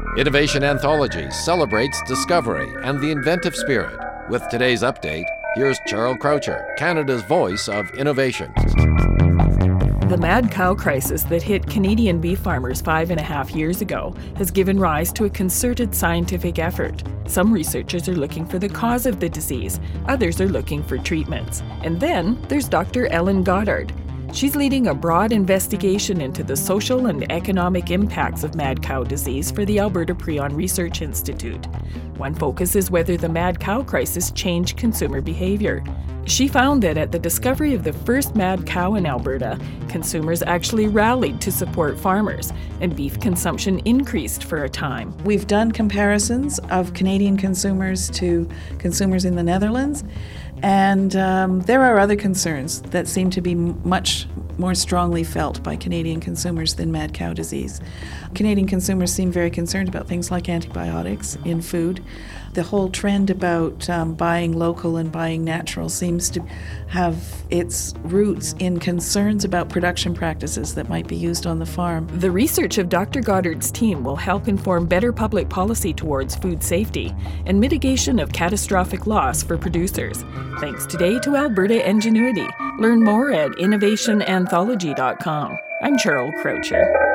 Innovation Anthology celebrates discovery and the inventive spirit. With today's update, here's Cheryl Croucher, Canada's voice of innovation. The mad cow crisis that hit Canadian beef farmers 5.5 years ago has given rise to a concerted scientific effort. Some researchers are looking for the cause of the disease, others are looking for treatments. And then there's Dr. Ellen Goddard. She's leading a broad investigation into the social and economic impacts of mad cow disease for the Alberta Prion Research Institute. One focus is whether the mad cow crisis changed consumer behavior. She found that at the discovery of the first mad cow in Alberta, consumers actually rallied to support farmers, and beef consumption increased for a time. We've done comparisons of Canadian consumers to consumers in the Netherlands, and there are other concerns that seem to be much more strongly felt by Canadian consumers than mad cow disease. Canadian consumers seem very concerned about things like antibiotics in food. The whole trend about buying local and buying natural seems to have its roots in concerns about production practices that might be used on the farm. The research of Dr. Goddard's team will help inform better public policy towards food safety and mitigation of catastrophic loss for producers. Thanks today to Alberta Ingenuity. Learn more at innovationanthology.com. I'm Cheryl Croucher.